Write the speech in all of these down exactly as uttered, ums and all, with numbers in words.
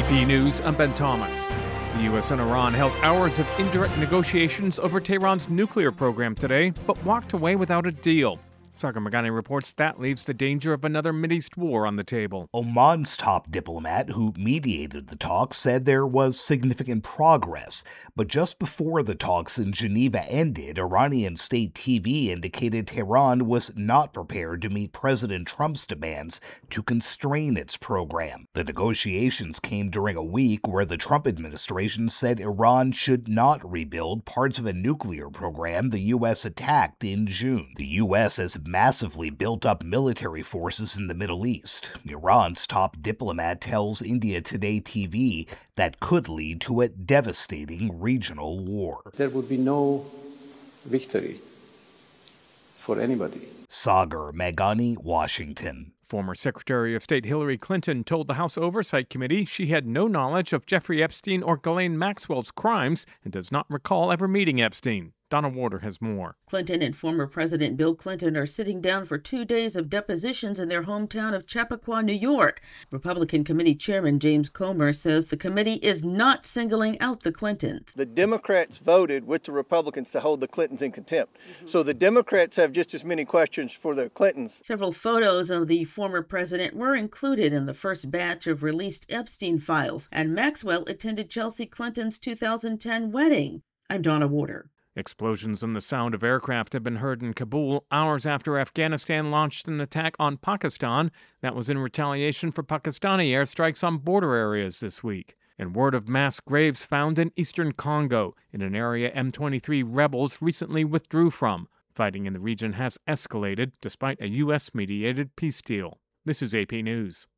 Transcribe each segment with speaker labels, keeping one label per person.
Speaker 1: P News, I'm Ben Thomas. The U S and Iran held hours of indirect negotiations over Tehran's nuclear program today, but walked away without a deal. Sagar Meghani reports that leaves the danger of another Mideast war on the table.
Speaker 2: Oman's top diplomat, who mediated the talks, said there was significant progress. But just before the talks in Geneva ended, Iranian state T V indicated Tehran was not prepared to meet President Trump's demands to constrain its program. The negotiations came during a week where the Trump administration said Iran should not rebuild parts of a nuclear program the U S attacked in June. The U S has massively built up military forces in the Middle East. Iran's top diplomat tells India Today T V that could lead to a devastating regional war.
Speaker 3: There would be no victory for anybody.
Speaker 2: Sagar Meghani, Washington.
Speaker 1: Former Secretary of State Hillary Clinton told the House Oversight Committee she had no knowledge of Jeffrey Epstein or Ghislaine Maxwell's crimes and does not recall ever meeting Epstein. Donna Warder has more.
Speaker 4: Clinton and former President Bill Clinton are sitting down for two days of depositions in their hometown of Chappaqua, New York. Republican Committee Chairman James Comer says the committee is not singling out the Clintons.
Speaker 5: The Democrats voted with the Republicans to hold the Clintons in contempt. Mm-hmm. So the Democrats have just as many questions for the Clintons.
Speaker 4: Several photos of the former president were included in the first batch of released Epstein files, and Maxwell attended Chelsea Clinton's two thousand ten wedding. I'm Donna Warder.
Speaker 1: Explosions and the sound of aircraft have been heard in Kabul hours after Afghanistan launched an attack on Pakistan. That was in retaliation for Pakistani airstrikes on border areas this week. And word of mass graves found in eastern Congo, in an area M twenty-three rebels recently withdrew from. Fighting in the region has escalated despite a U S-mediated peace deal. This is A P News.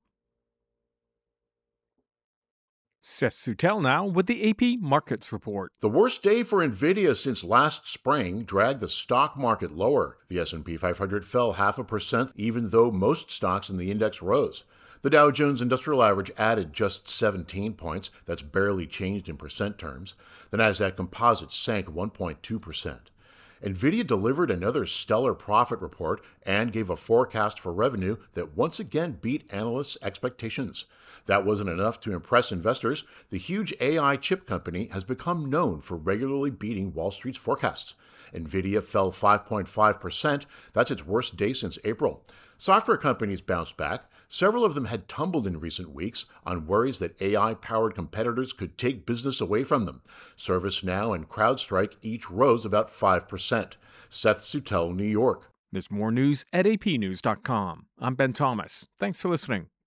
Speaker 1: Seth Sutel now with the A P Markets Report.
Speaker 6: The worst day for NVIDIA since last spring dragged the stock market lower. The S and P five hundred fell half a percent, even though most stocks in the index rose. The Dow Jones Industrial Average added just seventeen points. That's barely changed in percent terms. The Nasdaq Composite sank one point two percent. NVIDIA delivered another stellar profit report and gave a forecast for revenue that once again beat analysts' expectations. That wasn't enough to impress investors. The huge A I chip company has become known for regularly beating Wall Street's forecasts. NVIDIA fell five point five percent. That's its worst day since April. Software companies bounced back. Several of them had tumbled in recent weeks on worries that A I-powered competitors could take business away from them. ServiceNow and CrowdStrike each rose about five percent. Seth Sutel, New York.
Speaker 1: There's more news at A P news dot com. I'm Ben Thomas. Thanks for listening.